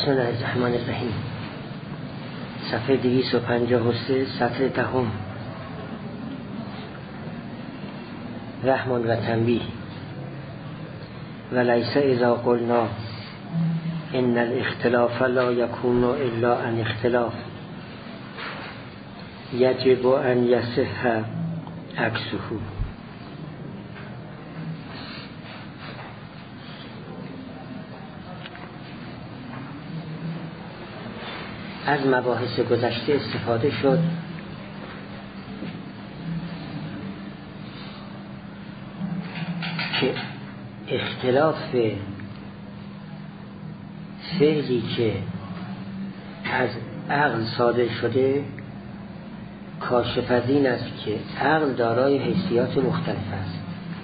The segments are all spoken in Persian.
بسم الله الرحمن الرحیم. صفحه 253 سطر دهم. رحم و تنبیه. ولیس اذا قلنا ان الاختلاف لا یکون الا عن اختلاف یجب ان یصح عکسه. از مباحث گذشته استفاده شد که اختلاف فعلی که از عقل صادر شده کاشف از این است که عقل دارای حیثیات مختلف است.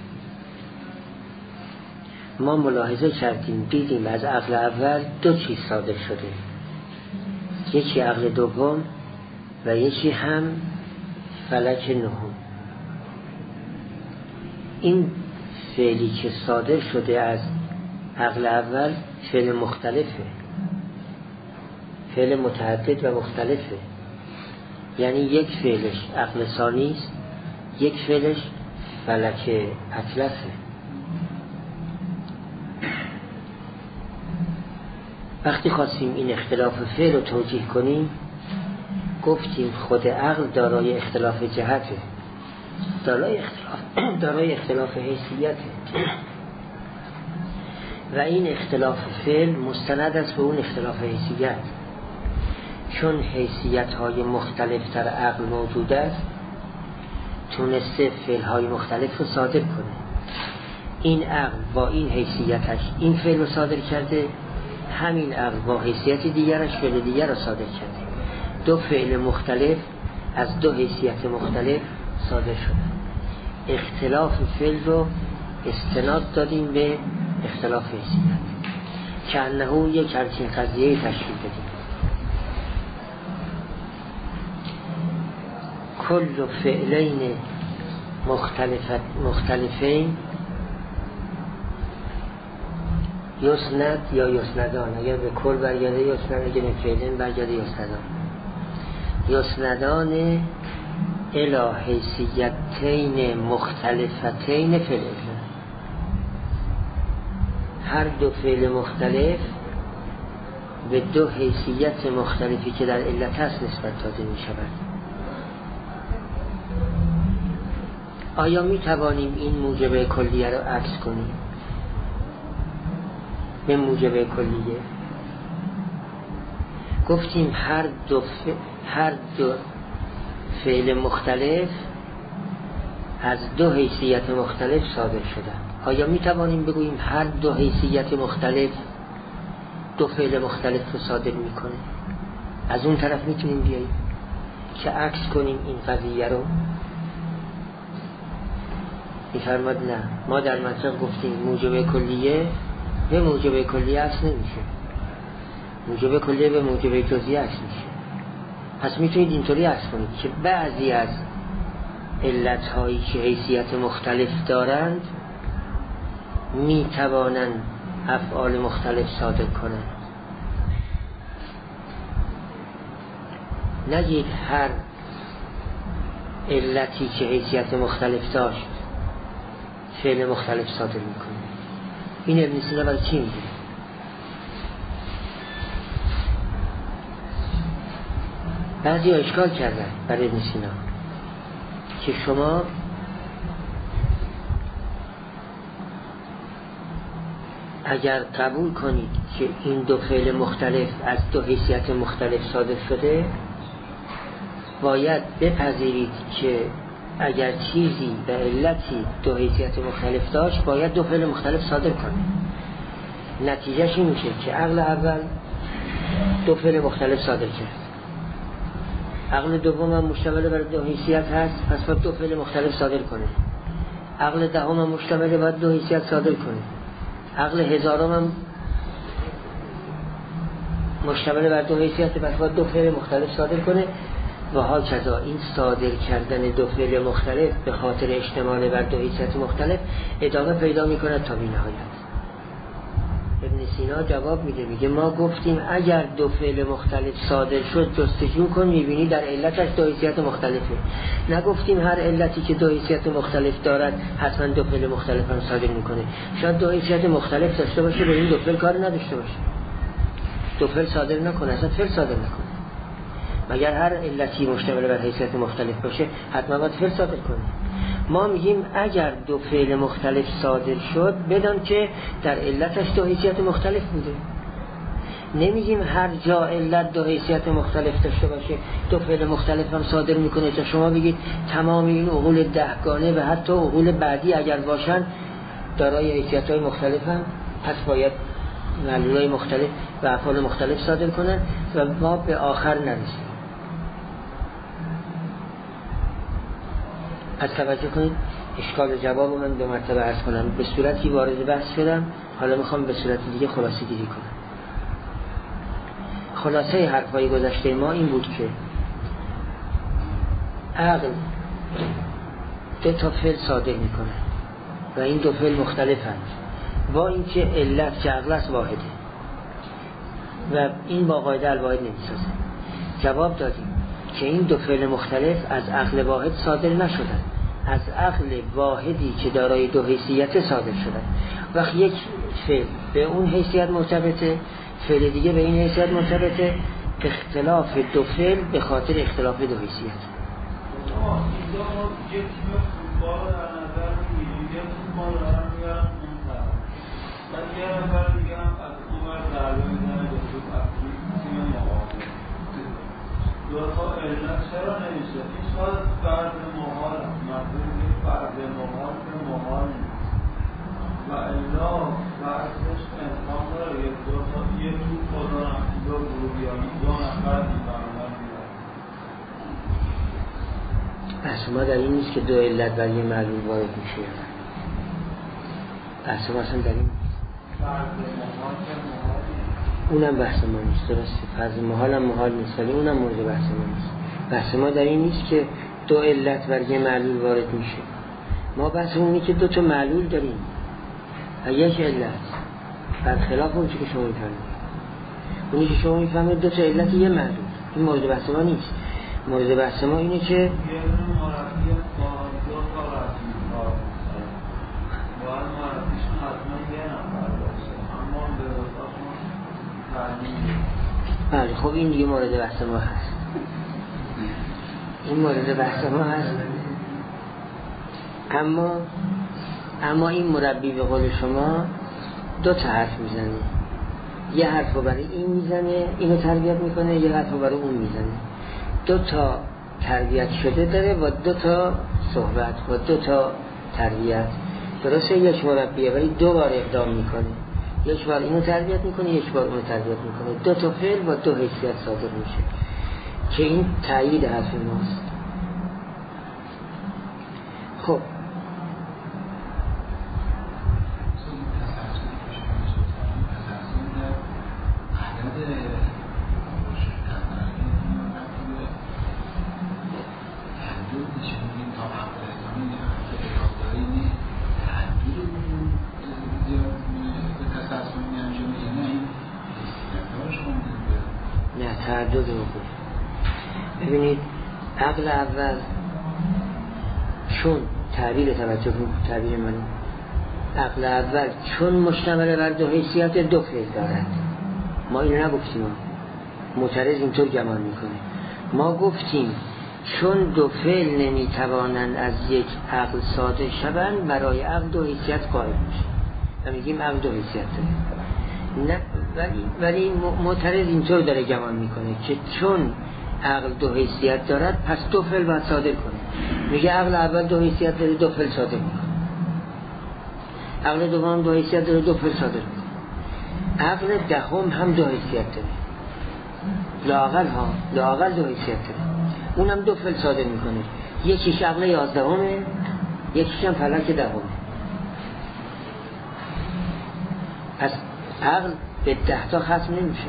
ما ملاحظه کردیم، دیدیم از عقل اول دو چیز صادر شده، یکی عقل دوم و یکی هم فلک نهم. این فعلی که صادر شده از عقل اول فعل مختلفه، فعل متعدد و مختلفه، یعنی یک فعلش عقل ثانی است، یک فعلش فلک اطلسه. وقتی خواستیم این اختلاف فعل رو توجیه کنیم گفتیم خود عقل دارای اختلاف جهته، دارای اختلاف حیثیته و این اختلاف فعل مستند است به اون اختلاف حیثیت. چون حیثیت های مختلف در عقل موجود است تونسته فعل های مختلف رو صادر کنه. این عقل با این حیثیتش این فعل رو صادر کرده، همین عقل با حیثیت دیگرش فعل دیگر رو صادر کرده. دو فعل مختلف از دو حیثیت مختلف صادر شده. اختلاف فعل رو استناد دادیم به اختلاف حیثیت که انه یک همچین قضیه تشکیل بدیم. کل فعلین مختلفین یسند یا یسندان، اگر به کل برگرده یسند، اگر به فعلین برگرده یسندان. یسندان الی حیثیتین مختلفتین فعل، هر دو فعل مختلف به دو حیثیت مختلفی که در علت هست نسبت داده می شود. آیا می توانیم این موجب کلیه را عکس کنیم به موجب کلیه؟ گفتیم هر دو فعل مختلف از دو حیثیت مختلف صادر شدن. آیا می توانیم بگوییم هر دو حیثیت مختلف دو فعل مختلف رو صادر می کنه؟ از اون طرف می تونیم بیاییم که عکس کنیم این قضیه رو؟ می فرماد نه، ما در منطق گفتیم موجب کلیه به موجب کلیه عکس نمیشه، موجب کلیه به موجب جزئیه عکس میشه. پس میتونید اینطوری عکس کنید که بعضی از علتهایی که حیثیت مختلف دارند میتوانند افعال مختلف صادر کنند. نگید هر علتی که حیثیت مختلف داشت فعل مختلف صادر میکنه. این ابن سینا برای چی میگه؟ بعضی ها اشکال کردن برای ابن سینا که شما اگر قبول کنید که این دو فعل مختلف از دو حیثیت مختلف صادر شده باید بپذیرید که اگر چیزی به علتی دو حیثیت مختلف داشت باید دو فعل مختلف صادر کنه. نتیجهش این میشه که عقل اول دو فعل مختلف صادر کرد، عقل دوم هم مشتمل بر دو حیثیت هست پس باید دو فعل مختلف صادر کنه. عقل دهم هم مشتمل بر دو حیثیت صادر کنه. عقل هزارم هم مشتمل بر دو حیثیت پس باید دو فعل مختلف صادر کنه و هاکذا. این صادر کردن دو فعل مختلف به خاطر اشتمال بر دو حیثیت مختلف ادامه پیدا میکنه تا بی نهایت. ابن سینا جواب میده، میگه ما گفتیم اگر دو فعل مختلف صادر شد جستجو کن میبینی در علتش دو حیثیت مختلفه. نگفتیم هر علتی که دو حیثیت مختلف دارد حتما دو فعل مختلف هم صادر میکنه. شاید دو حیثیت مختلف داشته باشه به این دو فعل کار نداشته باشه، دو فعل صادر نکنه، اصلا فعل صادر نکنه. مگر هر علتی مشتمل بر حیثیت مختلف باشه حتما باید فعل صادر کنه. ما میگیم اگر دو فعل مختلف صادر شد بدان که در علتش دو حیثیت مختلف بوده. نمیگیم هر جا علت دو حیثیت مختلف داشته باشه دو فعل مختلف هم صادر میکنه تا شما بگید تمام این عقول دهگانه و حتی عقول بعدی اگر باشن دارای حیثیت‌های مختلف هم پس باید معلولای مختلف و افعال مختلف صادر کنن و ما به آخر نرسیم. از توجه کنید اشکال جواب من دو مرتبه عرض کنم. به صورتی وارد بحث شدم، حالا میخوام به صورت دیگه خلاصه گیری کنم. خلاصه حرفای گذشته ما این بود که عقل دو تا فعل صادر میکنه و این دو فعل مختلف هست با اینکه علت که عقل است واحده و این با قاعده الواحد نمیسازه. جواب دادیم که این دو فعل مختلف از عقل واحد صادر نشدن، از عقل واحدی که دارای دو حیثیت صادر شدن. وقتی یک فعل به اون حیثیت مرتبطه، فعل دیگه به این حیثیت مرتبطه، اختلاف دو فعل به خاطر اختلاف دو حیثیت. دوتا علت چرا نمیشه؟ این شاید فرد محال مطلوب فرد محال که محال و الا فرضش امکان داره یه تو خدا دو گروهیانی دو نفر میفرمون میدن. بحث ما در این نیست که دو علت بر یه معلول وارد میشه. بحث ما اصلا در این فرد محال که محال اونم بحث ما نیست. درسته فرض محال هم محال نیست ولی اونم مورد بحث ما نیست. بحث ما در این نیست که دو علت بر یه معلول وارد میشه. ما بحث اونی که دو تا معلول داریم و یک علت برخلاف اون چی که شما میفهمید. اونی که شما میفهمید دو تا علت یه معلول، این مورد بحث ما نیست. مورد بحث ما اینه که یه مربی با دو تا رسمی کار باید مربیشون حتما یه نفر باشه اما به بله خب این دیگه مورد بحث ما هست. این مورد بحث ما هست. اما این مربی به قول شما دو تا حرف میزنه. یه حرف رو برای این میزنه اینو تربیت میکنه، یه حرف رو برای اون میزنه. دو تا تربیت شده داره و دو تا صحبت و دو تا تربیت. درسته یک مربیه ولی دو بار اقدام میکنه، یک بار اینو تربیت میکنه یک بار اونو تربیت میکنه. دو تا فعل و دو حیثیت صادر میشه که این تایید حرف ماست. خب تعدد وقوع. ببینید عقل اول چون تعبیر توجه تعبیر من عقل اول چون مشتمل بر دو حیثیت دو فعل دارد. ما اینو نگفتیم، معترض اینطور گمان میکنه. ما گفتیم چون دو فعل نمیتوانند از یک عقل صادر شوند برای عقل دو حیثیت قائل میشه و میگیم عقل دو حیثیت داره. نه ولی معترض اینطور داره گمان میکنه که چون عقل دو حیثیت دارد پس دو فعل باید صادر کنه. میگه عقل اول دو حیثیت داره دو فعل صادر میکنه، عقل دوم دو حیثیت داره دو فعل صادر میکنه، عقل دهم هم دو حیثیت داره، لااقل دو حیثیت داره، اونم دو فعل صادر میکنه. یکیش عقل 11 یکیش هم فلک 10. پس عقل به 10 تا ختم نمیشه،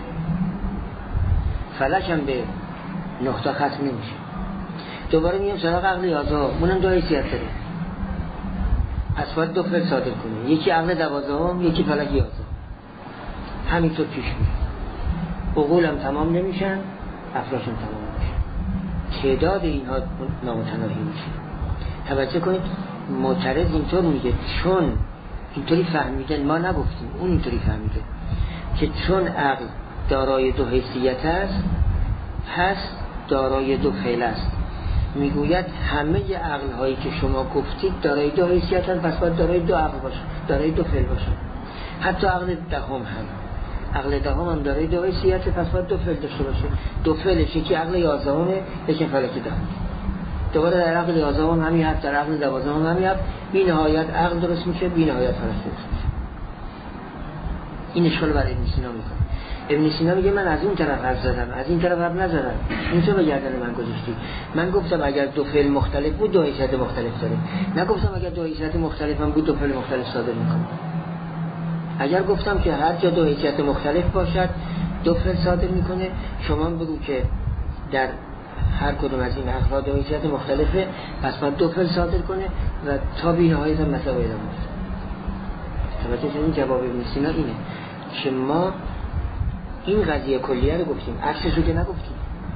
فلک هم به 9 تا ختم نمیشه. دوباره میام سراغ عقل 11 اونم دو حیثیت داره، پس باید دو فعل صادر کنه، یکی عقل 12 یکی فلک 11. همینطور پیش میره. عقولم تمام نمیشن، افراشم تمام نمیشن، تعداد اینها نامتناهی میشه. توجه کنید معترض اینطور میگه چون اینطوری فهمیدن، ما نگفتیم، اون اینطوری فهمیده که چون عقل دارای دو حیثیت است پس دارای دو فعل است. میگوید همه عقل هایی که شما گفتید دارای دو حیثیت است، پس باید دارای دو عقل باشه، دارای دو فعل باشه. حتی عقل دهم هم دارای دو حیثیت، پس باید دو فعل داشته باشه. دو فعلش یکی عقل 11 یکی فلک 10. دوباره در عقل 11 همین هست، در عقل 12 همین هست. بی نهایت عقل درست میشه، بی نهایت فلک درست میشه. این اشکال برای ابن سینا میکنه. ابن سینا میگه من از اون طرف حرف زدم، از این طرف حرف نزدم. این تو به گردن من گذاشتی. من گفتم اگر دو فعل مختلف بود دو حیثیت مختلف داره. نگفتم اگر دو حیثیت مختلف هم بود دو فعل مختلف صادر میکنه. اگر گفتم که هر جا دو حیثیت مختلف باشد دو فعل صادر میکنه، شما بگو که در هر کدوم از این عقل‌ها دو حیثیت مختلفه، پس باید دو فعل صادر کنه و تا بی‌نهایت هم مثلا ادامه بده. توجه کنید جواب ابن سینا اینه که ما این قضیه کلیه رو گفتیم، عکسش رو که نگفتیم.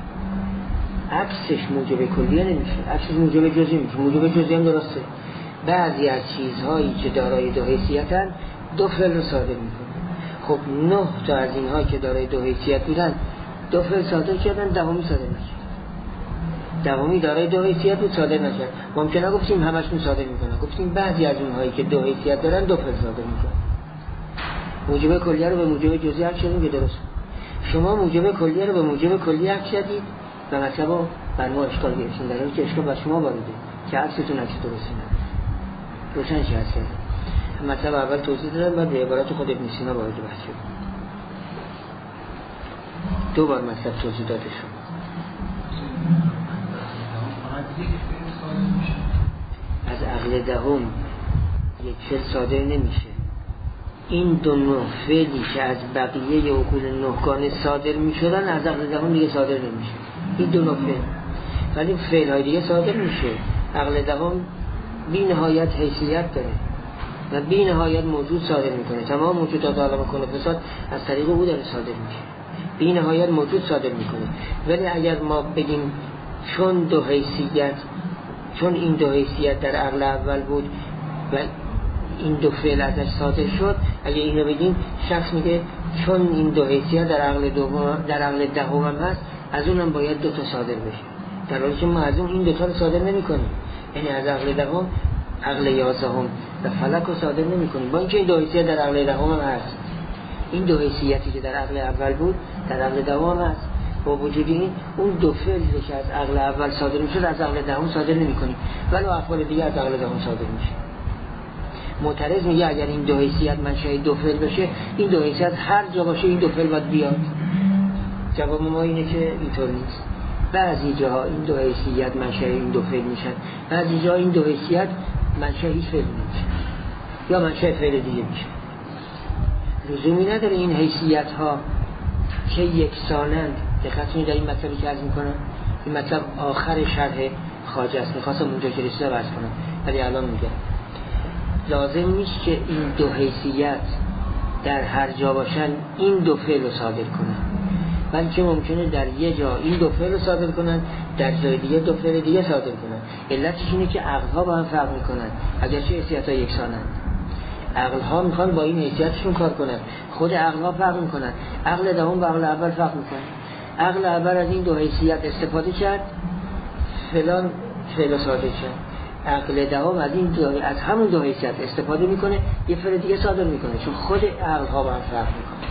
عکسش موجب کلیه نمیشه، عکسش موجب جزئی میشه. موجب جزئی هم درسته. بعضی از چیزهایی که دارای دو حیثیتن دو فعل رو صادر میکنه. خب 9 تا از اینها که دارای دو حیثیت بودن دو فعل صادر کردن، دهمی صادر نشد. دهمی دارای دو حیثیت بود صادر نشد. ممکنه گفتیم همشون صادر میکنه، گفتیم بعضی از اونهایی که دو حیثیت دارن دو فعل صادر میکنه. موجب کلیه رو به موجب جزئی حل کردیم که درست. شما موجب کلیه رو به موجب کلیه حل کردید و مثلا بر ما اشکال گرفتین، در حالی که اشکال بر شما وارده که عکستون عکس درستی نداره. روشن چی هست کردم؟ مطلب اول توضیح دادم، بعد به عبارات خود ابن سینا وارد بحث شد. دو بار مطلب توضیح داده شد. از عقل دهم یک فعل صادر نمیشه. این دو نه فعلی که از بقیه عقول نهگانه صادر میشدن از عقل دهم دیگه صادر نمیشه. این دو نه فعل، ولی فعل های دیگه صادر میشه. عقل دهم بی نهایت حیثیت داره و بی نهایت موجود صادر میکنه. تمام موجودات عالم کون و فساد از طریق او داره صادر میشه. بی نهایت موجود صادر میکنه. ولی اگر ما بگیم چون این دو حیثیت در عقل اول بود و این دو فعل ازش صادر شد، اگه اینو بگیم شخص میگه چون این دو حیثیت در عقل دهم هست از اونم باید دو تا صادر بشه، در حالی که ما از اون این دو تا رو صادر نمی‌کنیم. یعنی از عقل دهم عقل 11 و فلک رو صادر نمی‌کنیم، با اینکه این دو حیثیت در عقل دهم هم هست. این دو حیثیتی که در عقل اول بود در عقل دهم هست. با وجود این اون دو فعلی که از عقل اول صادر میشد از عقل دهم صادر نمی‌کنیم، ولی افعال دیگه از عقل دهم صادر میشه. معترض میگه اگر این دو حیثیت منشأ دو فعل بشه، این دو حیثیت هر جا باشه این دو فعل باید بیاد. جواب ما اینه که اینطور نیست. بعضی جاها این دو حیثیت منشأ این دو فعل میشن، بعضی جاها این دو حیثیت منشأ هیچ فعل نمیشه یا منشأ فعل دیگه میشه. لزومی نداره این حیثیت ها که یکسانند. دقت در این مطلبی که عرض میکنم، این مطلب آخر شرح خواجه است، میخواستم اونجا که رسیده عرض کنم ولی الان میگم لازم نیست که این دو حیثیت در هر جا باشن این دو فعل رو صادر کنن، بلکه ممکنه در یه جا این دو فعل رو صادر کنن، در جای دیگه دو فعل دیگه صادر کنن. علتش اینه که عقل‌ها با هم فرق میکنن، اگرچه حیثیت‌ها یکسانند. عقل‌ها میخوان با این حیثیتشون کار کنن، خود عقل‌ها فرق میکنن. عقل دهم با عقل اول فرق میکنه. عقل اول از این دو حیثیت استفاده کرد، فلان فعل صادر کرد. عقل دهم از همون دو حیثیت استفاده میکنه، یه فعل دیگه صادر میکنه، چون خود عقل‌ها با هم فرق میکنه.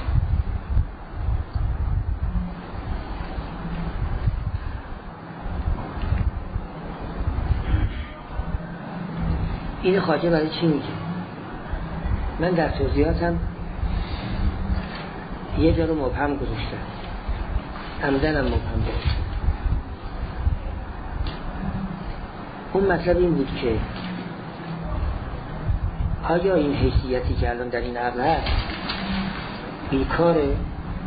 این خواجه برای چی میگه؟ من در توضیحاتم یه جا رو مبهم گذاشتم، عمدنم مبهم گذاشتم. اون مطلب این بود که آیا این حیثیتی که الان در این عقل هست بیکاره؟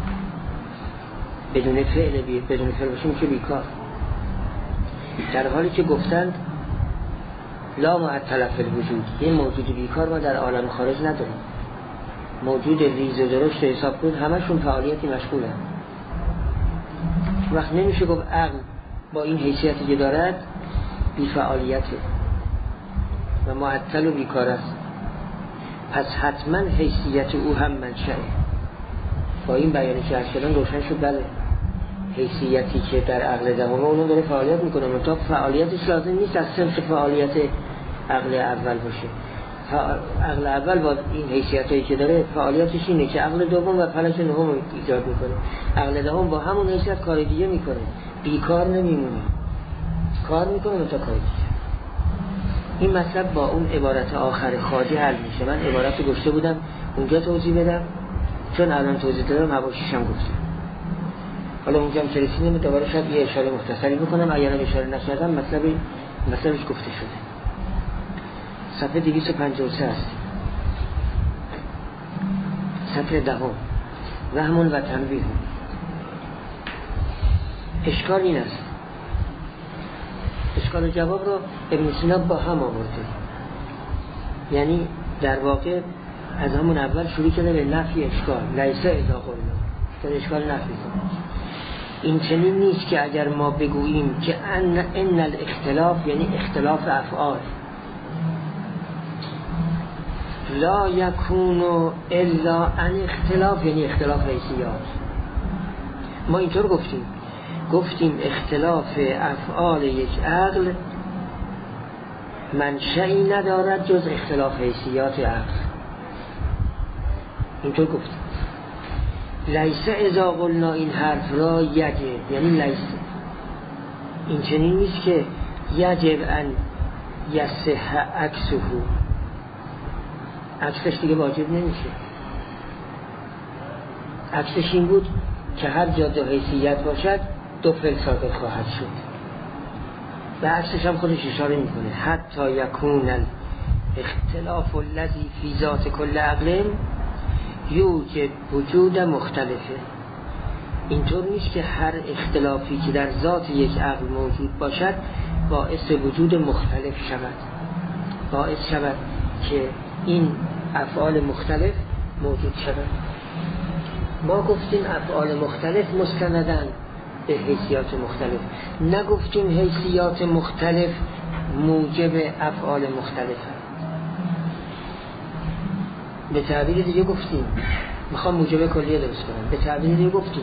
بدون فعل باشه میشه بیکار، در حالی که گفتند لا معطل فی الوجود، یه موجود بیکار ما در عالم خارج نداریم. موجود ریز و درشت حساب کنید همشون فعالیتی مشغولن. وقت نمیشه گفت عقل با این حیثیتی که دارد بی فعالیته و معطل و بیکار است. پس حتما حیثیت او هم منشأه. با این بیانی که عرض کردم روشن شد. بله حیثیتی که در عقل دهم اونو داره فعالیت میکنه، منتها فعالیتش لازم نیست از صنف فعالیت عقل اول باشه. عقل اول با این حیثیتایی که داره فعالیتش اینه که عقل دوم و فلک نهم ایجاد میکنه. عقل دهم با همون حیثیت کار دیگه میکنه، بیکار نمیمونه، کار میکنه تا کار دیگه. این مطلب با اون عبارت آخر خواجه حل میشه. من عبارت رو گشته بودم اونجا توضیح بدم، چون الان توضیح دادم حواشیش هم گفتم. حالا اونجا هم که رسیدیم دوباره شاید یه اشاره مختصری بکنم. اگر هم اشاره نکردم مطلبش گفته شده. صفحه 253 است، صفحه 10. وهم و تنبیه. اشکال این است، اشکال و جواب رو ابن سینا با هم آورده، یعنی در واقع از همون اول شروع کرده به نفی اشکال. لیسه اذا قلنا، در اشکال نفی کنه. این چنین نیست که اگر ما بگوییم که ان الاختلاف یعنی اختلاف افعال لا یکون الا ان اختلاف یعنی اختلاف حیثیات. ما اینطور گفتیم اختلاف افعال یک عقل منشئی ندارد جز اختلاف حیثیات عقل. اینطور گفتیم. لیسه اذا قلنا، این حرف را یجب یعنی لیسه، این چنین نیست که یجب ان یصح عکسه، عکسش دیگه واجب نمیشه. عکسش این بود که هر جا دو حیثیت باشد دو فعل صادر خواهد شد. و عکسش هم خودش اشاره میکنه حتی یکون الاختلاف الذی فی ذات کل عقل یوجب وجود مختلفه. اینطور نیست که هر اختلافی که در ذات یک عقل موجود باشد باعث وجود مختلف شود، باعث شود که این افعال مختلف موجود شود. ما گفتیم افعال مختلف مستندن به حیثیات مختلف، نگفتیم حیثیات مختلف موجب افعال مختلف. به تعبیر دیگه گفتیم، میخوام موجب کلیه درست کنم، به تعبیر دیگه گفتیم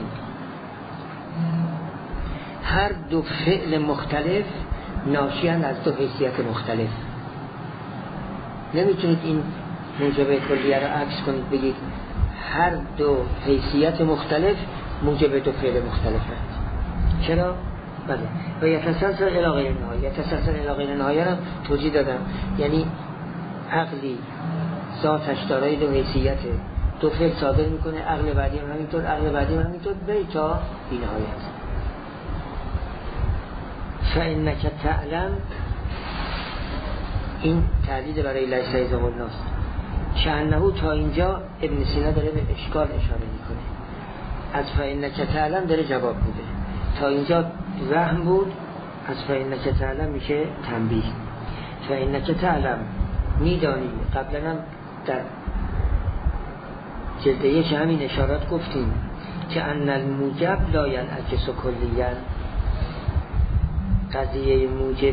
هر دو فعل مختلف ناشیان از دو حیثیت مختلف. نمیتونید این موجب کلیه رو عکس کنید بگید هر دو حیثیت مختلف موجب دو فعل مختلف هست. چرا؟ بله. و یتسلسل الی غیر نهایه، یتسلسل الی غیر نهایه رو توضیح دادم، یعنی عقلی ذاتش دارای دو حیثیته، دو فعل صادر میکنه، عقل بعدی هم همینطور، عقل بعدی هم همینطور، تا بی نهایت. فإنک تعلم، این تعلیل برای لیسه اذا قلنا است. شأنه تا اینجا ابن سینا داره به اشکال اشاره میکنه، از فإنک تعلم داره جواب بوده. تا اینجا وهم بود، از فإنک تعلم میشه تنبیه. فإنک تعلم میدانی، قبلا هم در جلد 1 همین اشارات گفتیم که ان الموجب لا ينعکس کلیاً، قضیه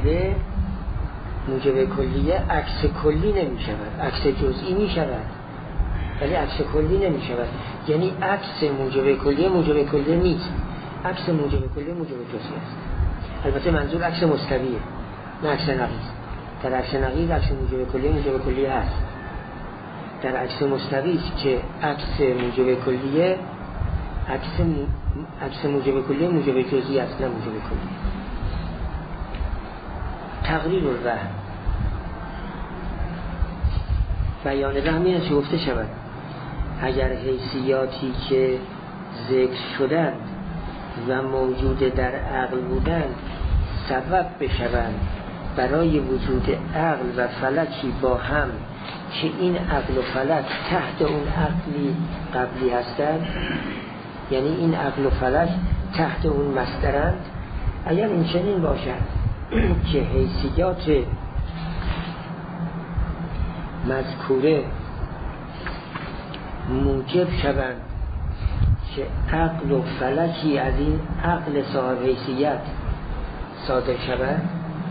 موجب کلیه عکس کلی نمی شود، عکس جزئی می شود ولی عکس کلی نمی شود. یعنی عکس موجب کلیه نیست، عکس موجب کلیه موجب جزئی است. البته منظور عکس مستویه نه عکس نقیض. در عکس نقیض عکس موجب کلیه هست، در عکس مستوی است که عکس موجب کلیه عکس موجب کلیه موجب جزئی است نه موجب کلیه. تقریر الوهم، بیان وهم این است گفته شود اگر حیثیاتی که ذکر شدند و موجود در عقل بودند سبب بشوند برای وجود عقل و فلکی با هم که این عقل و فلک تحت اون عقلی قبلی هستند، یعنی این عقل و فلک تحت اون مصدرند، اگر این چنین باشد که حیثیات موجب شوند که عقل و فلکی از این عقل صاحب حیثیت صادر شود،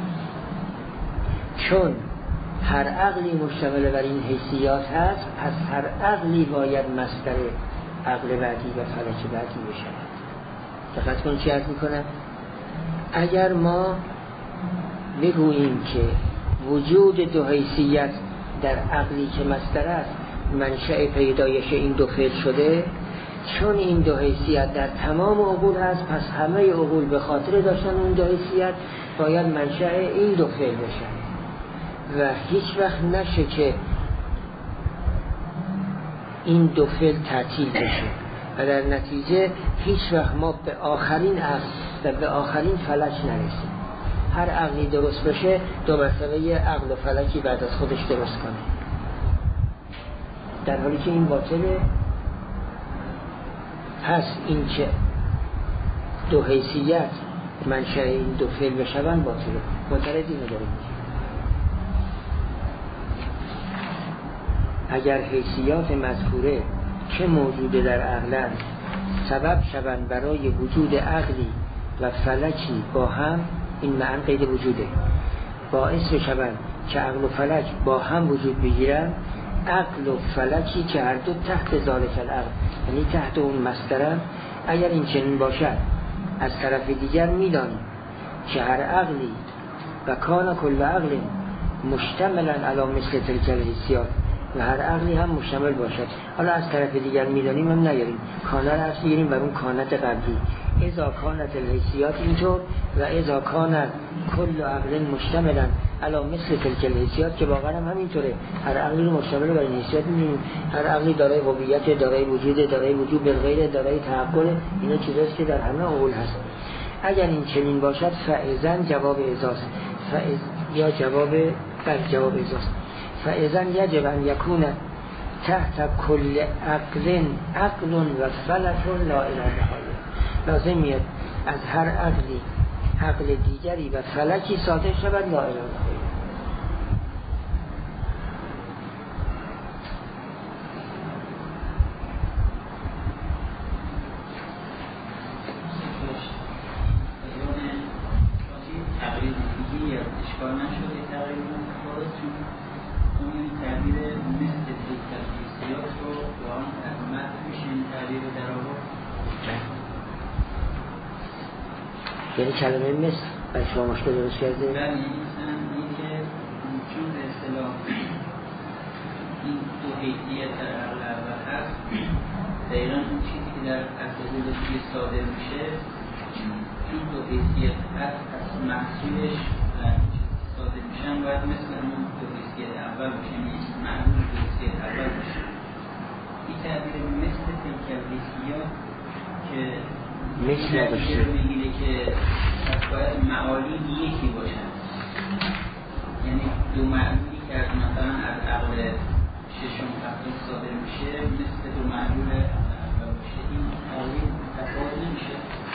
چون هر عقلی مشتمل بر این حیثیات هست، پس هر عقلی باید مصدر عقل بعدی و فلک بعدی بشود. دقت کن چی عرض میکنم؟ اگر ما بگوییم که وجود دو حیثیت در عقلی که مصدر است منشأ پیدایش این دو فعل شده، چون این دو حیثیت در تمام عقول هست، پس همه عقول به خاطر داشتن اون دو حیثیت باید منشأ این دو فعل بشن و هیچ وقت نشه که این دو فعل تعطیل بشه و در نتیجه هیچ وقت ما به آخرین عقل و به آخرین فلک نرسیم. هر عقلی درست بشه دو مسئله عقل و فلکی بعد از خودش درست کنه، در حالی که این باطله. پس این که دو حیثیت منشأ این دو فعل بشون باطله. معترضی نداره. اگر حیثیات مذکوره که موجوده در عقلن سبب شوند برای وجود عقلی و فلکی با هم، این معنی قید وجوده، باعث بشوند که عقل و فلک با هم وجود بگیرن، عقل و فلکی که هر دو تحت ذالک العقل، یعنی تحت اون مصدرن. اگر این چنین باشد، از طرف دیگر میدانیم که هر عقلی و کان کل عقل مشتملا علی مثل تلک الحیثیات، و هر عقلی هم مشتمل باشد. حالا از طرف دیگر میدانیم هم نیاریم، کانه را اصل گیریم بر اون کانت قبلی، اذا کانت الحیثیات اینطور و اذا کانت کل عقل مشتملا علی مثل تلک الحیثیات، که واقعا هم همینطوره. هر عقلی رو مشتمل بر این حیثیات می‌بینیم. هر عقلی دارای هویت، دارای وجود، دارای وجود بالغیر، دارای تعقل. اینا چیزاست که در همه عقول هست. اگر این چنین باشد فاذن جواب اذاست، یا جواب اذاست. فاذن یجب ان یکون تحت کل عقل و فلک لا اله الا الله. لازم میاد از هر عقلی عقل دیگری و فلکی صادر شود لا اله الا الله. یعنی کلمه مثل برای شما مشکل درست کرده؟ بله، این که چون به اصطلاح این دو حیثیت در عقل اول هست، دقیقا اون چیزی که در عقل دوستی صادر میشه چون دو حیثیت هست، از محصولش صادر میشن باید مثل اون دو حیثیت اول باشه، یعنی معلوم دو حیثیت اول باشه. این تعبیر مثل تلک الحیثیات که مثل باشه میگیره که باید معالی یکی باشن، یعنی دو معلولی که مثلا از عقل ششم هفتم صادر میشه مثل دو معلول اول باشه، این معالی تفاوت نمیشه.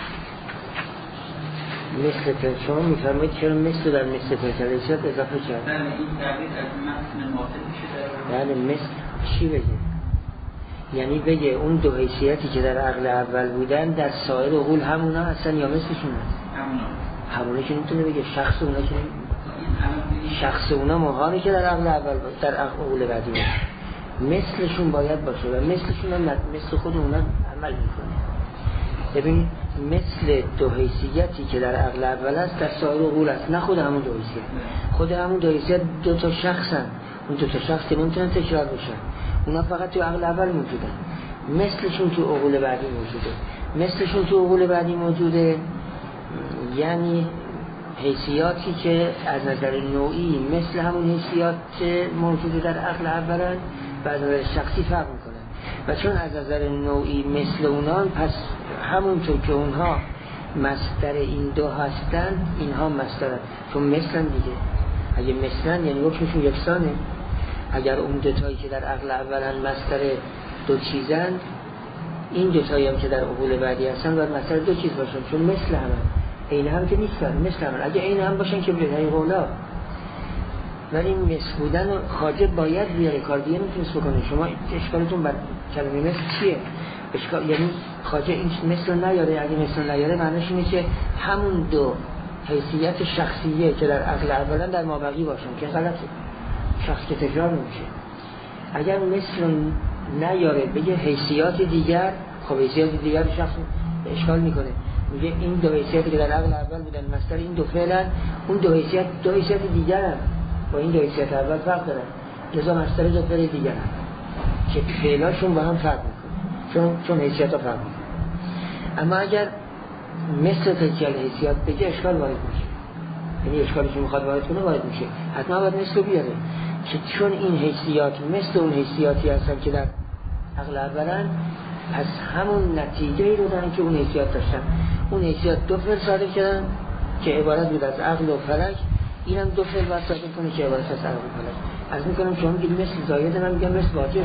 مثل شما میفرمایید چرا مثل در مثل تلکلیشات اضافه کرد؟ بله، این تعبیر از متن ماطل میشه. بله، مثل چی بگه؟ یعنی بگه اون دو حیثیتی که در عقل اول بودن در سایر عقول همونا هستن یا مثلشون هست؟ همونا که نمیتونه بگه. شخص اونا که شخص اونا محاله که در عقل اول در عقل بعدی باشه. مثلشون باید باشه و مثلشون هم مثل خود اونا عمل میکنه. ببین مثل دو حیثیتی که در عقل اول است در سایر عقول است، نه خود همون دو حیثیت. خود همون دو حیثیت دو تا شخصن، اون دو تا شخص که نمیتونن تکرار بشن، اونا فقط تو عقل اول موجودن. مثلشون تو عقول بعدی موجوده. یعنی حیثیاتی که از نظر نوعی مثل همون حیثیات موجوده در عقل اولن و از نظر شخصی فرق میکنن و چون از نظر نوعی مثل اونان، پس همونطور که اونها مصدر این دو هستن اینها مصدرن، چون مثلن دیگه. اگه مثلن یعنی حکمشون یکسانه. اگر اون دوتایی که در عقل اولن مصدر دو چیزن، این دوتایی هم که در عقول بعدی هستن باید مصدر دو چیز باشن، چون مثل همه این هم که نیستن، مثل همه. اگه این هم باشن که بهترین قولا، ولی مثل بودن خواجه باید بیاره، کار دیگه نمیتونست بکنه. شما اشکالتون بر کلمه مثل چیه؟ اشکال یعنی خواجه این مثل نیاره. اگه مثل نیاره معنیش اینه که همون دو حیثیت شخصیه که در عقل اولا در مابقی باشن که غلطه، شخص که تکرار نمیشه. اگر مثل نیاره بگه حیثیات دیگر، خب حیثیات دیگر شخص اشکال میکنه، میگه این دو حیثیتی که در عقل اول بودن مصدر این دو فعلن، اون دو حیثیت دیگرن با این دو حیثیت اول فرق دارن، لذا مصدر دو فعل دیگرن که فعلاشون با هم فرق میکنه چون حیثیت‌ها فرق میکنه. اما اگر مثل تلکیل حیثیت بگه اشکال وارد میشه، یعنی اشکالی که میخواد وارد کنه وارد میشه، حتما باید مثل بیاره که چون این حیثیات مثل اون حیثیاتی هستن که در عقل اولن، از همون نتیجه رو دارن که اون حیثیات داشتن. اون حیثیات دو فعل صادر کردن که عبارت بود از عقل و فلک، اینم دو فعل باید صادر کنه که عبارت از عقل و فلک. از میکنم شما میگید مثل زاید، من میگم مثل واجبه.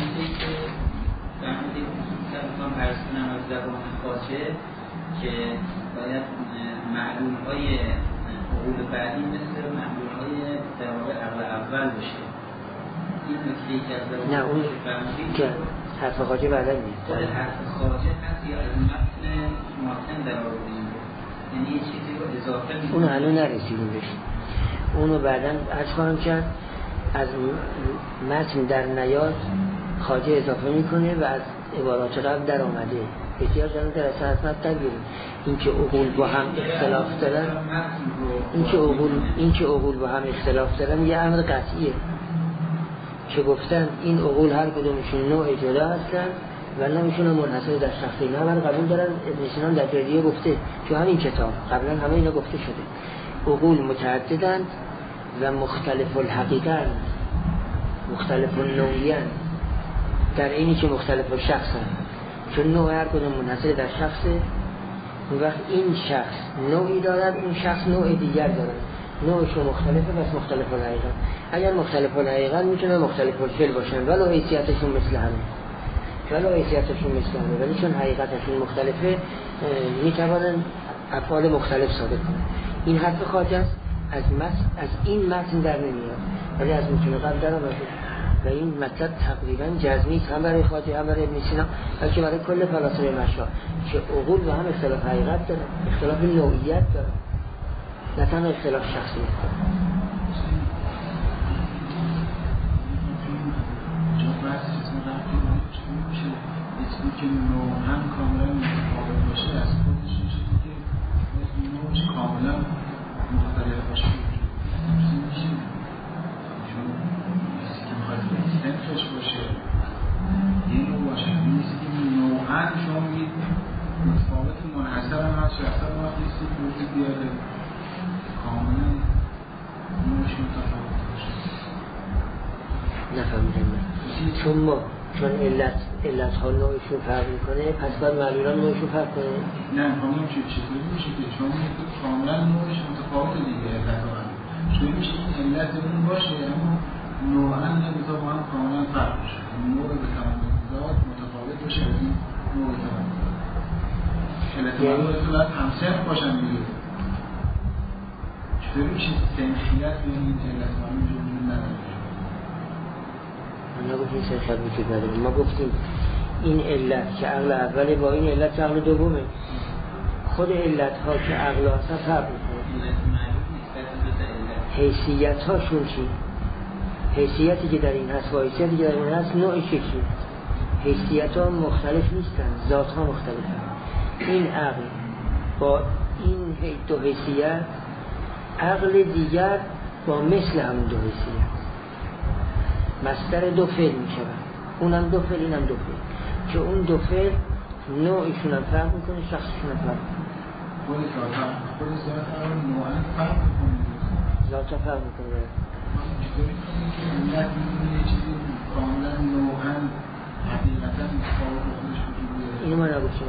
میخوام عرض کنم از زبان خواجه که باید معلول‌های عقول بعدی مثل معلول‌های در واقع عقل اول بشه. این نکته‌ای که از زبان نه اون که حرف خواجه بعدا میاد. خود حرف خواجه هست یا از متن در آوردیم، یعنی یه چیزی رو اضافه می‌کنه. اونو هنوز نرسیدیم بهش. اونو بعدا عرض خواهم کرد. از متن در نیاد خواجه اضافه میکنه و از عبارات قبل در آمده بسیار جانب در اساس در بیرون. این که عقول با هم اختلاف دارن، این که عقول با هم اختلاف دارن یه امر قطعیه که گفتن این عقول هر کدومشون نوع جدا هستن ولی نمیشونن منحصر در شخصی. نه من قبول دارن ابن سینا در جریه گفته تو همین کتاب قبلا همه اینا گفته شده عقول متعددند و مختلف الحقیقت، مختلف النوعیت، در اینی که مختلف الشخص هست، چون نوع هر کدوم منحصر در شخصه. اون وقت این شخص نوعی دارد، اون شخص نوع دیگر دارد، نوعشون مختلفه بس مختلف الحقیقت. اگر مختلف الحقیقت میتونه مختلف الفعل باشن ولو حیثیتشون مثل همه، ولی چون حقیقتشون مختلفه میتوانن افعال مختلف صادر کنن. این حرف خواجه است، از این متن در نمیاد ولی از متن قبل در آمده و این مطلب تقریبا جزمی است هم برای خواجه هم برای ابن سینا بلکه برای کل فلاسفه مشایخ که عقول و هم اختلاف حقیقت دارن، اختلاف نوعیت دارن، نه تنها اختلاف شخصیت دارن. که نوعاً کاملا متفاوت باشه از خودش چیزی که نوعش کاملا مختلف باشه میشه، چون چیزی که میخواد سنفش باشه یه نوع باشه، نیستی که نوعاً شما میگید متفاوت منحصر هم هست شخصا هم نیستی که روزی بیاده کاملا نوعش متفاوت باشه. نفهمیدم چون علت ها نوعشون فرق میکنه پس باید معلولان نوعشون فرق کنه. نه همون چطوری میشه که شما میگید کاملا نوعش متفاوت دیگه علت ها چطوری میشه این علت اون باشه اما نوعا نمیتا با هم کاملا فرق باشه، نوع به تمام ذات متفاوت باشه از این نوع تمام علت ها باید همسر باشن دیگه. چطوری میشه سنخیت بین این علت ها اینجور نداره؟ ما گفتیم سنخیت وجود نداره، ما گفتیم این علت که عقل اوله با این علت عقل دومه، خود علت ها که عقل اصلا فرق میکنه. حیثیت هاشون چی؟ حیثیتی که در این هست با حیثیتی که در این هست نوعی چی؟ حیثیت ها مختلف نیستن، ذات ها مختلفن. این عقل با این دو حیثیت، عقل دیگر با مثل همون دو حیثیت مصدر دو فعل می شود، اونم دو فعل اینم دو فعل که اون دو فعل نوعشون هم فرق میکنه، شخصشون هم فرق میکنه. خود ذات هم نوعا فرق میکنه، ذات هم فرق میکنه. چطوری کنیم که علت میکنه یه چیزی کاملا نوعا حقیقتا متفاوت خودش وجود بیاره؟ اینو ما نگفتیم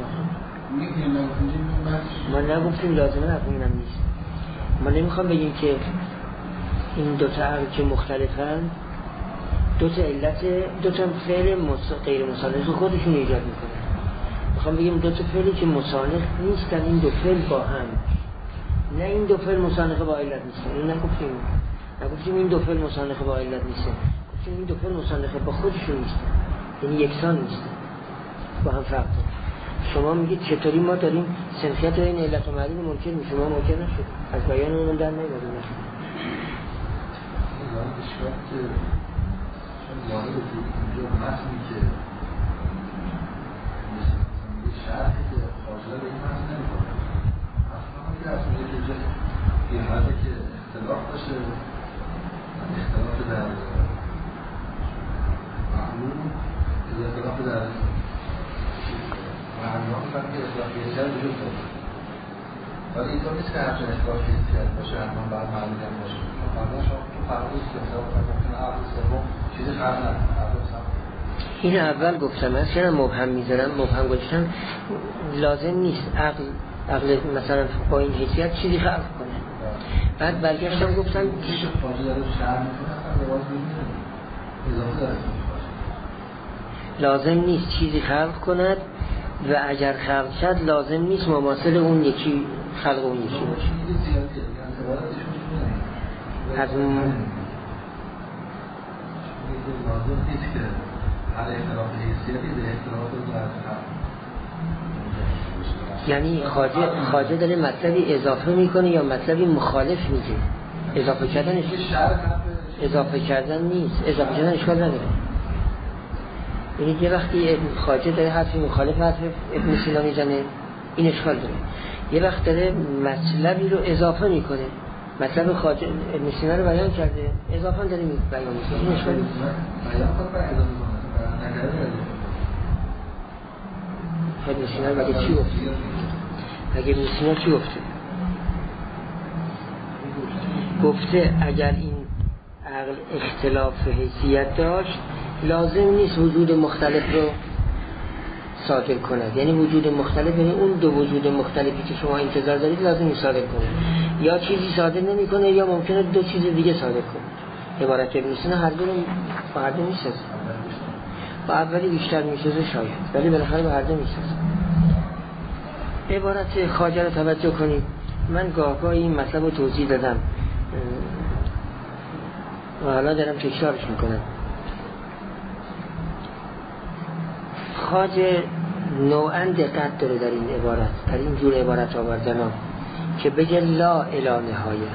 ما نگفتیم لازمه نفهمینم نیست. ما نمیخوام بگیم که این دوتا عقل که مختلفن دوتا علت دوتا فعل غیر مسانخ خودشون ایجاد میکنه. میخوام بگیم دوتا فعلی که مسانخ نیستن، این دو فعل با هم، نه این دو فعل مسانخ با علت نیستن. این نگفتیم این دو فعل مسانخ با علت نیستن، گفتیم این دو فعل مسانخ با خودشون نیستن، یعنی یکسان نیستن. با هم فرق داره. شما میگید چطوری ما داریم سنخیت این علت و معلول منکر میشه، شما منکر نشد، از بیان اون در نیومد. اشکال که چون ظاهر اینجا متنی که شرحی که خارجه به این متن نمی‌کنه، اصلا که از میگه که این حاله که اختلاف باشه، اختلاف در معلوم، اختلاف در معلوم هم که اختلافی زیاد وجود داره. ولی اینطور نیست که همچنین اختلافی زیاد باشه، حتما باید معلوم هم باشه. این اول گفتم، من چرا مبهم میذارم؟ مبهم گذاشتم لازم نیست عقل مثلا با این حیثیت چیزی خلق کنه. بعد برگشتم گفتم لازم نیست چیزی خلق کند و اگر خلق شد لازم نیست مماثل اون یکی خلق اون یکی باشه. از لازم نیست که هر اختلاف حیثیتی به اختلاف در یعنی خواجه داره مطلبی اضافه میکنه یا مطلبی مخالف میگه. اضافه کردن نیست، اضافه کردن اشکال نداره. یعنی یه وقتی خواجه داره حرفی مخالف حرف ابن سینا میزنه، این اشکال داره. یه وقت داره مطلبی رو اضافه میکنه، مطلب خواجه ابن سینا رو بیان کرده، اضافه داره بیان میکنه، این اشکال نیست. ابن سینا مگه چی گفته؟ مگه ابن سینا چی گفته؟ گفته اگر این عقل اختلاف حیثیت داشت لازم نیست وجود مختلف رو صادر کند. یعنی وجود مختلف، یعنی اون دو وجود مختلفی که شما انتظار دارید لازم نیست صادر کنه. یا چیزی صادر نمی کنه یا ممکنه دو چیز دیگه صادر کنه. عبارت ابن سینا هر دو با هر دو میسازه. با اولی بیشتر میسازه شاید، ولی بالاخره با هر دو میسازه. عبارت خواجه رو توجه کنید. من گاه این مطلب رو توضیح دادم و حالا دارم تکرارش میکنم. خواجه نوعاً دقت داره در این عبارت، در این جور عبارت آوردن ها که بگه لا الی نهایه،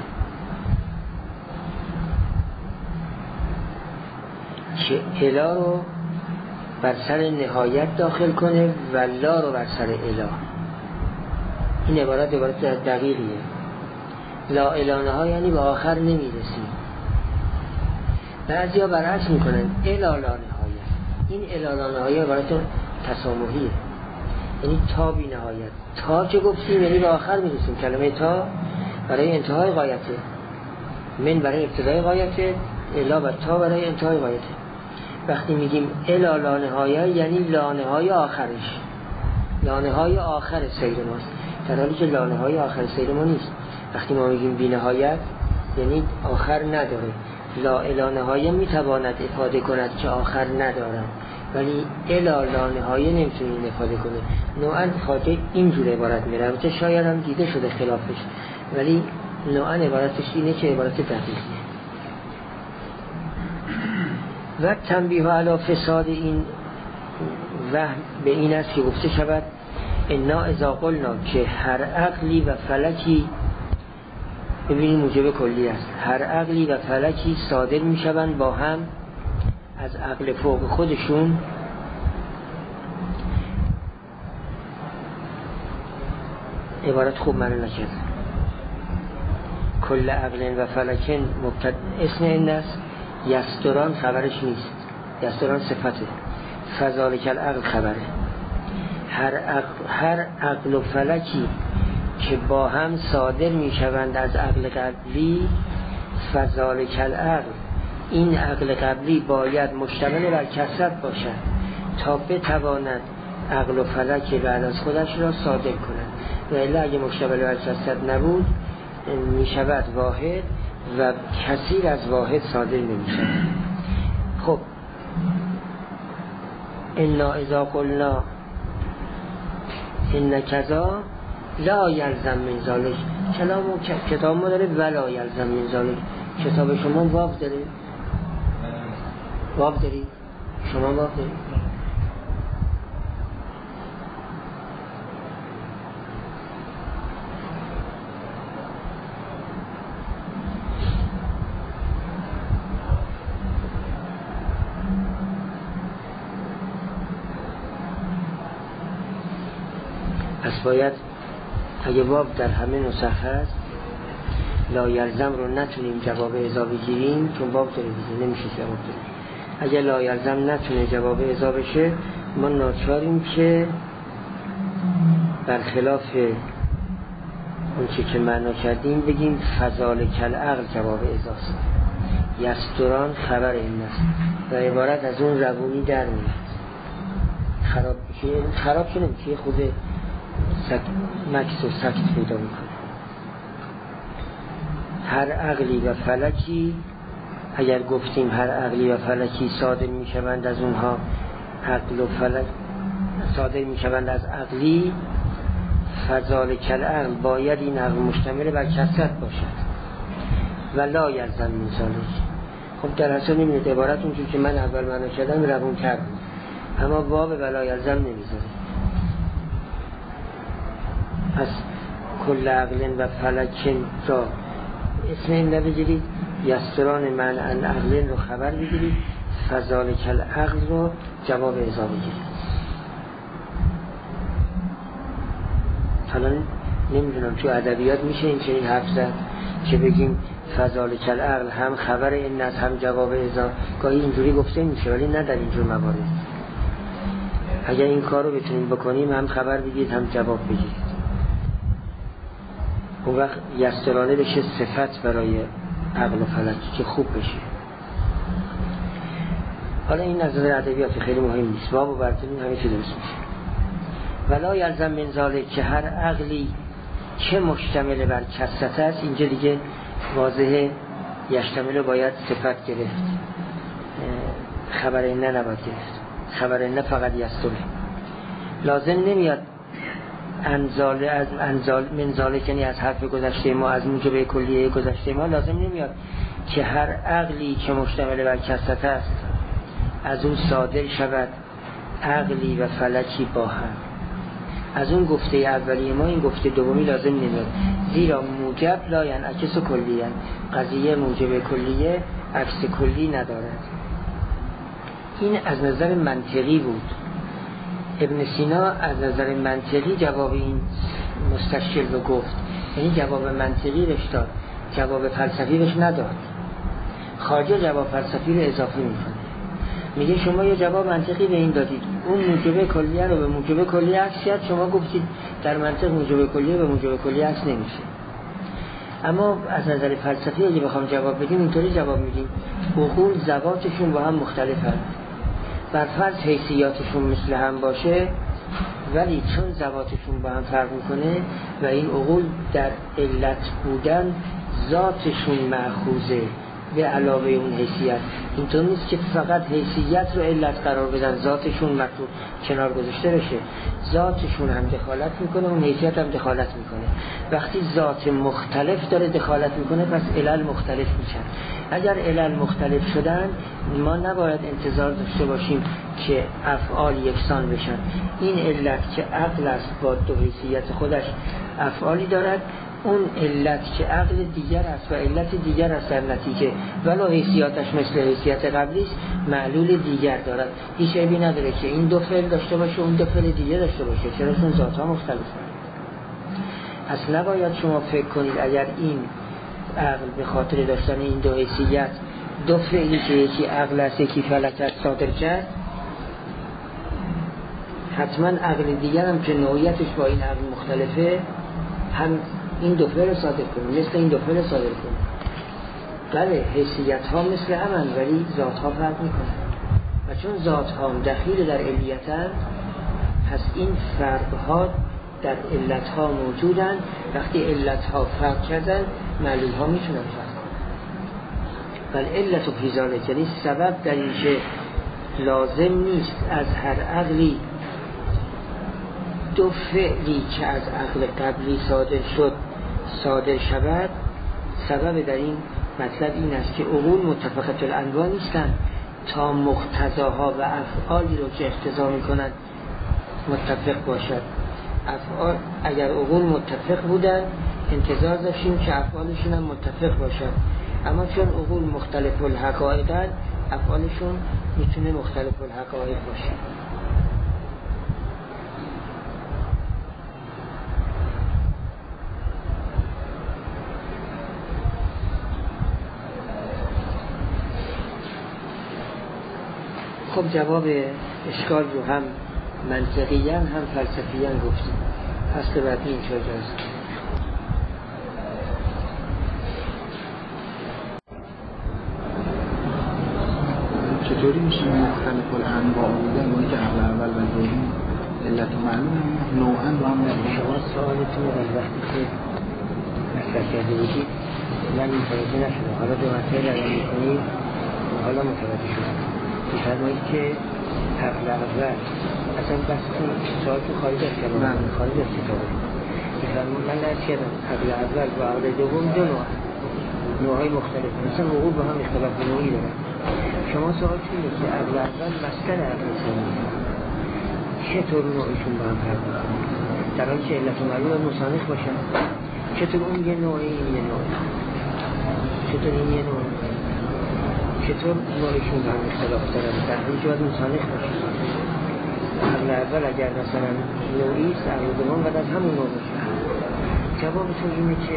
که الا رو بر سر نهایت داخل کنه و لا رو بر سر الا. این عبارت دقیقیه. لا الی نهایه یعنی به آخر نمیرسیم. بعضی ها برعکس میکنن الا لا نهایه. این الا لا نهایه عبارت تسامحیه، یعنی تا بی نهایت. تا که گفتیم یعنی به آخر میرسیم. کلمه تا برای انتهای غایته، من برای ابتدای غایته، الا و تا برای انتهای غایته. وقتی میگیم الا لا نهایه یعنی لا نهایه آخرش، لا نهایه آخر سیر ماست، در حالی که لا نهایه آخر سیر ما نیست. وقتی ما میگیم بی نهایت یعنی آخر نداره. لا الی نهایه میتواند افاده کند که آخر ندارم، ولی الا لا نهایه نمیتونه این افاده کنه. نوعاً خاطر اینجور عبارت میره. البته شاید هم دیده شده خلافش، ولی نوعاً عبارتش اینه که عبارت دقیقیه. و تنبیه علی فساد این وهم به این است که گفته شود انا اذا قلنا که هر عقلی و فلکی، ببینید موجب کلی است، هر عقلی و فلکی صادر می شوند با هم از عقل فوق خودشون، عبارت خوب معنی نکرد. کل عقل و فلکن اسم این است، یستران خبرش نیست، یستران صفته، فذالک العقل خبره. هر عقل و فلکی که با هم صادر می شوند از عقل قبلی، فذالک العقل، این عقل قبلی باید مشتمل بر کثرت باشد تا بتواند عقل و فلک بعد از خودش را صادر کند. و الا اگه مشتمل بر کثرت نبود می شود واحد و کثیر از واحد صادر نمی شود. خب انا اذا قلنا ان کذا لا یلزم من ذلک، کتاب ما داره ولا یلزم من ذلک. کتاب شما واو داره؟ واو داری؟ شما واو داری؟ باید اگه باب در همه نسخه هست لا یلزم رو نتونیم جواب اضا بگیریم، چون باب داره دیگه نمیشه جواب بدیم. اگه لا یلزم نتونه جواب اضا بشه ما ناچاریم که برخلاف اون چی که معنا کردیم بگیم فضال کل عقل جواب اضاست. یستران خبر این است و عبارت از اون روونی در میاد. خراب که نمیشه، خود مکس و سکت پیدا میکنه. هر عقلی و فلکی، اگر گفتیم هر عقلی و فلکی صادر میشوند از اونها، عقل و فلک صادر میشوند از عقلی، فضال کل عقل باید این عقل مشتمل بر کثرت باشد و لا یلزم من ذالک. خب در اصل نمیدید عبارت اونجور که من اول معنا کردم روون تر بود، اما باب ولا یلزم نمیذاره. پس کل عقل و فلک را اسم این نبگیرید، یستران من ان عقل رو خبر بگیرید، فضال کل عقل رو جواب اضا بگیرید. حالا نمیدونم تو ادبیات میشه این چنین حرف زد که بگیم فضال کل عقل هم خبر این است هم جواب اضا. گاهی اینجوری گفته میشه ولی نه در اینجور موارد. اگر این کار رو بتونیم بکنیم هم خبر بگید هم جواب بگید، اون وقت یسترانه بشه صفت برای عقل و فلک که خوب بشه. حالا این از نظر ادبیات خیلی مهم نیست، باب و براتون همه چی درست میشه. ولا یلزم من ذالک که هر عقلی که مشتمل بر کثرت است، اینجا دیگه واضحه یشتمل باید صفت گرفت، خبر نه نباید گرفت. خبر نه فقط یستره، لازم نمیاد انزال از انزال من ذالک، یعنی از حرف گذشته ما، از موجب کلیه گذشته ما لازم نمیاد که هر عقلی که مشتمل بر کثرت است از اون صادر شود عقلی و فلکی با هم. از اون گفته اولی ما این گفته دومی لازم نمیاد، زیرا موجب لا ینعکس کلیه، قضیه موجب کلیه عکس کلی ندارد. این از نظر منطقی بود. ابن سینا از نظر منطقی جواب این مستشکل رو گفت، یعنی جواب منطقی رش داد، جواب فلسفی رش نداد. خواجه جواب فلسفی رو اضافه میکنه، میگه شما یه جواب منطقی به این دادید، اون موجب کلیه رو به موجب کلیه عکس کرد، شما گفتید در منطق موجب کلیه به موجب کلیه عکس نمیشه. اما از نظر فلسفی اگه بخوام جواب بدیم اینطوری جواب میدیم، عقول ذواتشون با هم مختلفن، بر فرض حیثیاتشون مثل هم باشه ولی چون ذواتشون با هم فرق میکنه و این عقول در علت بودن ذاتشون مأخوذه به علاوه اون حیثیت، اینطور نیست که فقط حیثیت رو علت قرار بدن ذاتشون مطلوب کنار گذاشته بشه، ذاتشون هم دخالت میکنه اون حیثیت هم دخالت میکنه. وقتی ذات مختلف داره دخالت میکنه پس علل مختلف میشن. اگر علل مختلف شدن ما نباید انتظار داشته باشیم که افعال یکسان بشن. این علت که عقل است با دو حیثیت خودش افعالی دارد، اون علت که عقل دیگر است و علت دیگر است در نتیجه ولو حیثیاتش مثل حیثیت قبلی است معلول دیگر دارد. هیچ عیبی نداره که این دو فعل داشته باشه اون دو فعل دیگه داشته باشه، چرا چون ذات‌ها مختلفن. پس نباید شما فکر کنید اگر این عقل به خاطر داشتن این دو حیثیت دو فعلی که یکی عقل است یکی فلک است صادر کرد، حتما عقل دیگر هم که نوعیتش با این عقل مختلفه هم این دو فعل صادر کنه، مثل این دو فعل صادر کنه. بله حیثیت ها مثل همن ولی ذات ها فرق میکنه و چون ذات ها دخیل در علیتن پس این فرق ها در علت ها موجودن. وقتی علت ها فرق کردن معلول ها میتونن فرق کنن. بل علت و پیزانه، یعنی سبب در این که لازم نیست از هر عقلی دو فعلی که از عقل قبلی صادر شد صادر شود. سبب در این مطلب این است که عقول متفقت الانواع نیستند تا مقتضاها و افعالی رو که اقتضا میکنند متفق باشد. افعال اگر عقول متفق بودن انتظار داشتیم که افعالشون هم متفق باشد، اما چون عقول مختلف الحقایقن افعالشون میتونه مختلف الحقایق باشه. خب جواب اشکال رو هم منطقیاً هم فلسفیاً گفتیم. فصل بعدی اینجا جاست. چطوری میشه مختلف الانواع بودن با اینکه عقل اول و دوم علت معلوم نوعاً با هم نبود؟ شما سوالتون رو وقتی که مطرح کرده بودید من متوجه نشدم. حالا دو مرتبه بیان میکنید حالا متوجه شدم. می‌فرمایید که عقل اول اصلا بس سوال تو خارج از کلام خارج از کتابه. می‌فرمایید من درک کردم عقل اول و عقل دوم دو نوع‌های مختلف مثلا موقوع با هم اختلاف نوعی دارن. شما سوال اینه که عقل اول مسکن عقل ثانی چطور نوعشون با هم فرق می‌کنه؟ در حالی که علت معلوم مسانخ باشن، چطور اون یه نوعی این یه نوعی؟ چطور این یه نوعی؟ چطور نوعشون با هم اختلاف دارن؟ در حالی که باید مسانخ باشن. عقل اول اگر مثلا نوعی است عقل دوم باید از همون نوع باشه. جوابتون اینه که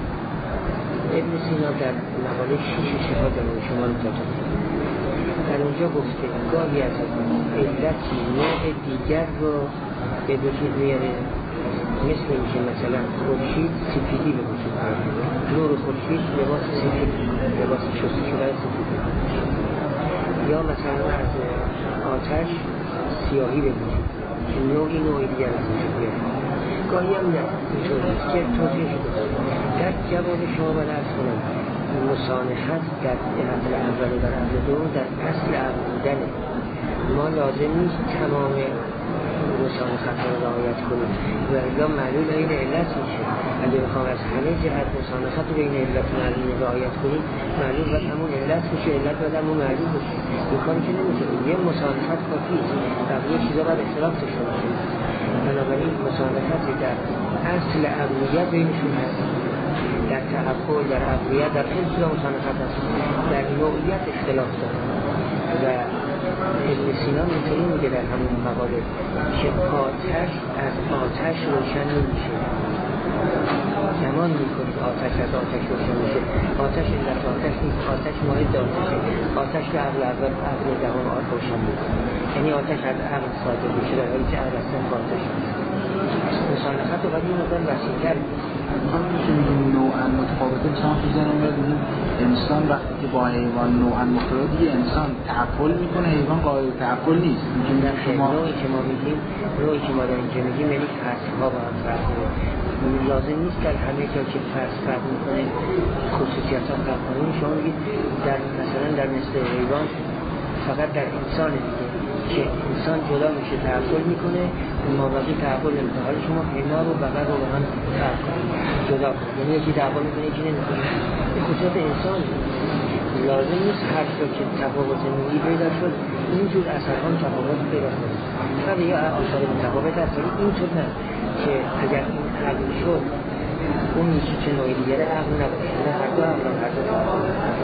ابن سینا در مقاله 6 شفا در شما رو دادن. در اونجا گفته گاهی از علتی نوع دیگر رو به وجود میاره، مثل اینکه مثلا خورشید سفیدی به وجود میاره، نور خورشید لباس سفید، لباس شسته شده سفید، یا مثلا از آتش سیاهی به وجود که نوعی دیگر از وجود میاره. گاهی هم نه اینطور نیست که توضیح شده. در جواب شما من عرض کنم مسانحت در عقل اول و در عقل دوم در اصل عقل بودنه. ما لازم نیست تمام مسانحت را رعایت کنیم و الا معلول این علت میشه. اگه بخوام از همه جهت مسانحت رو بین علت معلول رعایت کنیم معلول باید همون علت میشه، علت باید همون معلول باشه. این کاری که نمیشه. یه مسانحت کافی بقیه چیزا باید اختلاف داشته باشه. بنابراین مسانحت در اصل عقلیت بینشون هست، در تعقل، در عقلیت، در خیلی چیزا مسانحت هست، در نوعیت اختلاف داره. و ابن سینا اینطوری میگه در همون مقاله که آتش از آتش روشن نمیشه. زمان میکنید آتش از آتش روشن میشه. آتش علت آتش نیست، آتش مایه آتشه. آتش که عقل اول عقل دوم روشن میکنه، یعنی آتش از عقل صادر میشه در حالی که عقل اصلا آتش نیست. مسانحت رو باید این مقدار وسیع‌تر همونی که میگیم نوعاً متفاوته مثلا تو ذهنم میاد میگیم انسان وقتی که با حیوان نوعاً مختلفه دیگه انسان تعقل میکنه، حیوان قابل تعقل نیست. میگیم در نوعی که ما میگیم، نوعی که ما در اینجا میگیم یعنی فصل‌ها با هم فرق کنه. لازم نیست در همه جا که فصل فرق میکنه خصوصیت‌ها فرق کنه. شما میگید در مثلا در مثل حیوان فقط در انسان دیگه که انسان جدا میشه تعقل میکنه ما باقی تعقل نمیکنه. حالا شما حمار و بقر رو با هم فرق کنید جدا کنید، یعنی یکی تعقل میکنه یکی نمیکنه. این خصوصیت انسان لازم نیست هر جا که تفاوت نوعی پیدا شد اینجور اثرها تفاوت پیدا کنه. شاید یا آثار متفاوت هست ولی اینطور نه که اگر این حل شد اون یکی که نوعی دیگره عقل نباشه، نه هر دو عقل هر دو تعقل.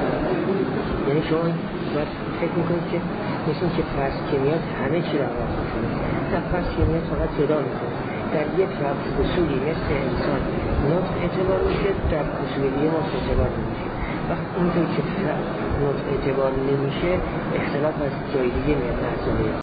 یعنی شما باید فکر میکنید که مثل که فرض که میاد همه چی را عوض میکنه، نه فرض که میاد فقط جدا میکنه. در یک اصولی مثل انسان نطق اعتبار میشه، در اصول دیگه نطق اعتبار نمیشه. وقتی اینطور که نطق اعتبار نمیشه اختلاف از جای دیگه میاد.